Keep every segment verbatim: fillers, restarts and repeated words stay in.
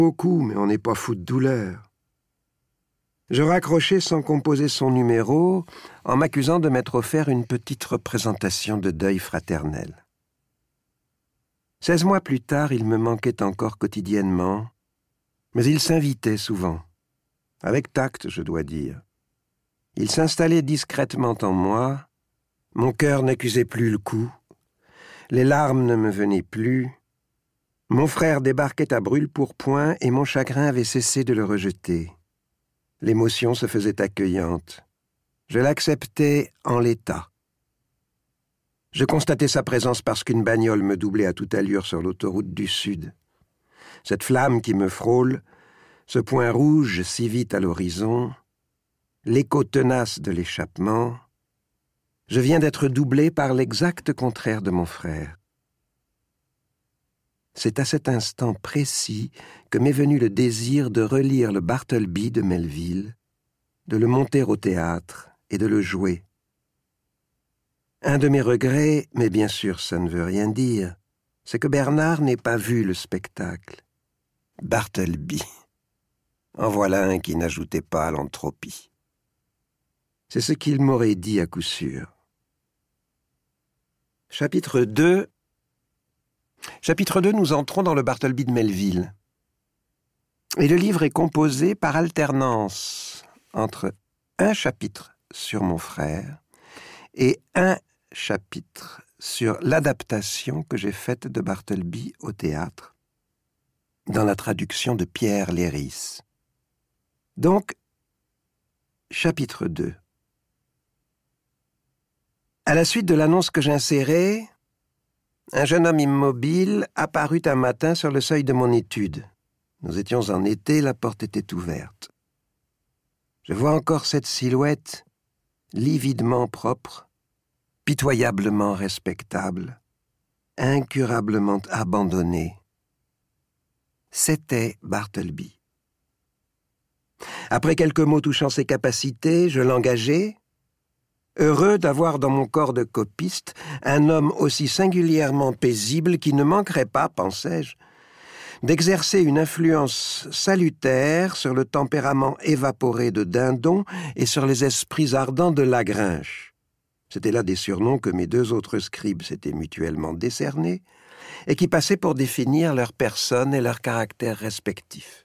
beaucoup, mais on n'est pas fou de douleur. Je raccrochai sans composer son numéro, en m'accusant de m'être offert une petite représentation de deuil fraternel. Seize mois plus tard, il me manquait encore quotidiennement, mais il s'invitait souvent. Avec tact, je dois dire. Il s'installait discrètement en moi, mon cœur n'accusait plus le coup, les larmes ne me venaient plus, mon frère débarquait à brûle-pourpoint et mon chagrin avait cessé de le rejeter. L'émotion se faisait accueillante. Je l'acceptais en l'état. Je constatais sa présence parce qu'une bagnole me doublait à toute allure sur l'autoroute du Sud. Cette flamme qui me frôle, ce point rouge si vite à l'horizon, l'écho tenace de l'échappement, je viens d'être doublé par l'exact contraire de mon frère. C'est à cet instant précis que m'est venu le désir de relire le Bartleby de Melville, de le monter au théâtre et de le jouer. Un de mes regrets, mais bien sûr ça ne veut rien dire, c'est que Bernard n'ait pas vu le spectacle. Bartleby. En voilà un qui n'ajoutait pas à l'entropie. C'est ce qu'il m'aurait dit à coup sûr. Chapitre deux. Chapitre deux, nous entrons dans le Bartleby de Melville. Et le livre est composé par alternance entre un chapitre sur mon frère et un chapitre sur l'adaptation que j'ai faite de Bartleby au théâtre, dans la traduction de Pierre Léris. Donc, chapitre deux. À la suite de l'annonce que j'insérais, un jeune homme immobile apparut un matin sur le seuil de mon étude. Nous étions en été, la porte était ouverte. Je vois encore cette silhouette, lividement propre, pitoyablement respectable, incurablement abandonnée. C'était Bartleby. Après quelques mots touchant ses capacités, je l'engageai, heureux d'avoir dans mon corps de copiste un homme aussi singulièrement paisible qui ne manquerait pas, pensais-je, d'exercer une influence salutaire sur le tempérament évaporé de Dindon et sur les esprits ardents de Lagrinche. C'étaient là des surnoms que mes deux autres scribes s'étaient mutuellement décernés et qui passaient pour définir leur personne et leur caractère respectifs.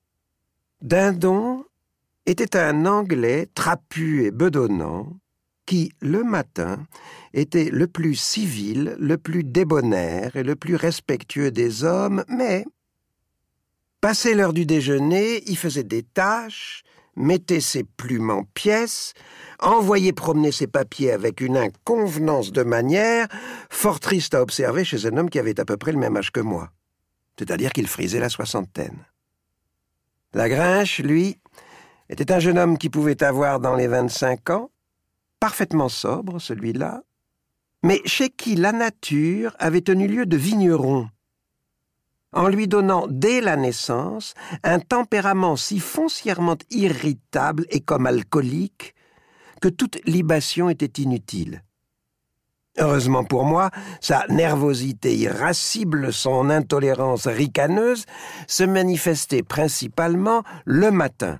Dindon était un Anglais trapu et bedonnant qui, le matin, était le plus civil, le plus débonnaire et le plus respectueux des hommes, mais, passé l'heure du déjeuner, il faisait des tâches, mettait ses plumes en pièces, envoyait promener ses papiers avec une inconvenance de manière fort triste à observer chez un homme qui avait à peu près le même âge que moi, c'est-à-dire qu'il frisait la soixantaine. Lagrinche, lui, était un jeune homme qui pouvait avoir dans les vingt-cinq ans, parfaitement sobre, celui-là, mais chez qui la nature avait tenu lieu de vigneron, en lui donnant dès la naissance un tempérament si foncièrement irritable et comme alcoolique que toute libation était inutile. Heureusement pour moi, sa nervosité irascible, son intolérance ricaneuse se manifestaient principalement le matin,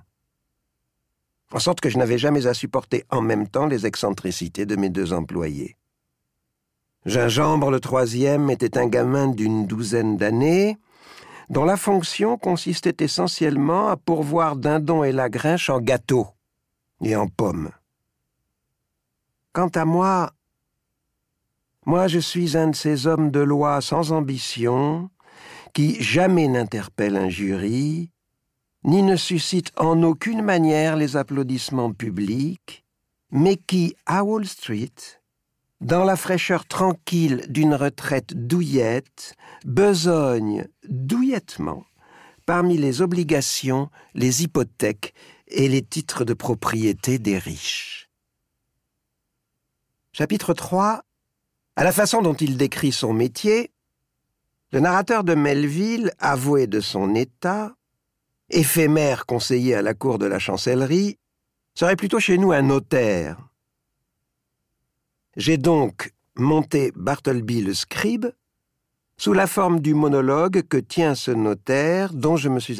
en sorte que je n'avais jamais à supporter en même temps les excentricités de mes deux employés. Gingembre, le troisième, était un gamin d'une douzaine d'années, dont la fonction consistait essentiellement à pourvoir Dindon et Lagrinche en gâteaux et en pommes. Quant à moi, moi je suis un de ces hommes de loi sans ambition, qui jamais n'interpellent un jury, ni ne suscite en aucune manière les applaudissements publics, mais qui, à Wall Street, dans la fraîcheur tranquille d'une retraite douillette, besogne douillettement parmi les obligations, les hypothèques et les titres de propriété des riches. Chapitre trois. À la façon dont il décrit son métier, le narrateur de Melville, avoué de son état, éphémère conseiller à la cour de la chancellerie, serait plutôt chez nous un notaire. J'ai donc monté Bartleby le scribe sous la forme du monologue que tient ce notaire dont je me suis